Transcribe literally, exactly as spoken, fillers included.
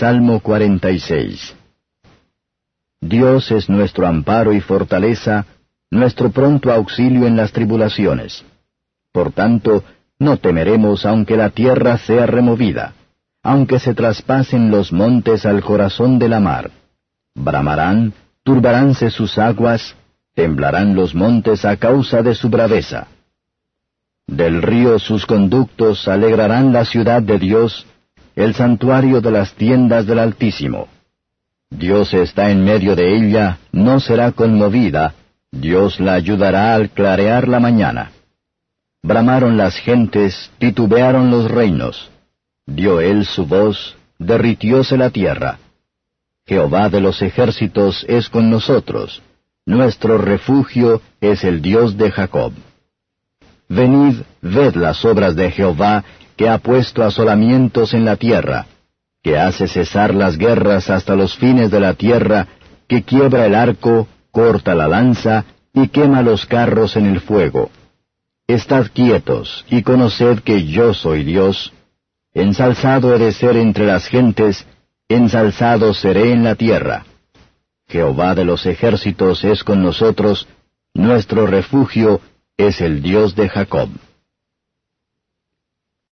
Salmo cuarenta y seis. Dios es nuestro amparo y fortaleza, nuestro pronto auxilio en las tribulaciones. Por tanto, no temeremos aunque la tierra sea removida, aunque se traspasen los montes al corazón de la mar. Bramarán, turbaránse sus aguas, temblarán los montes a causa de su braveza. Del río sus conductos alegrarán la ciudad de Dios, el santuario de las tiendas del Altísimo. Dios está en medio de ella, no será conmovida, Dios la ayudará al clarear la mañana. Bramaron las gentes, titubearon los reinos. Dio él su voz, derritióse la tierra. Jehová de los ejércitos es con nosotros, nuestro refugio es el Dios de Jacob. Venid, ved las obras de Jehová, que ha puesto asolamientos en la tierra, que hace cesar las guerras hasta los fines de la tierra, que quiebra el arco, corta la lanza, y quema los carros en el fuego. Estad quietos, y conoced que yo soy Dios. Ensalzado he de ser entre las gentes, ensalzado seré en la tierra. Jehová de los ejércitos es con nosotros, nuestro refugio es el Dios de Jacob.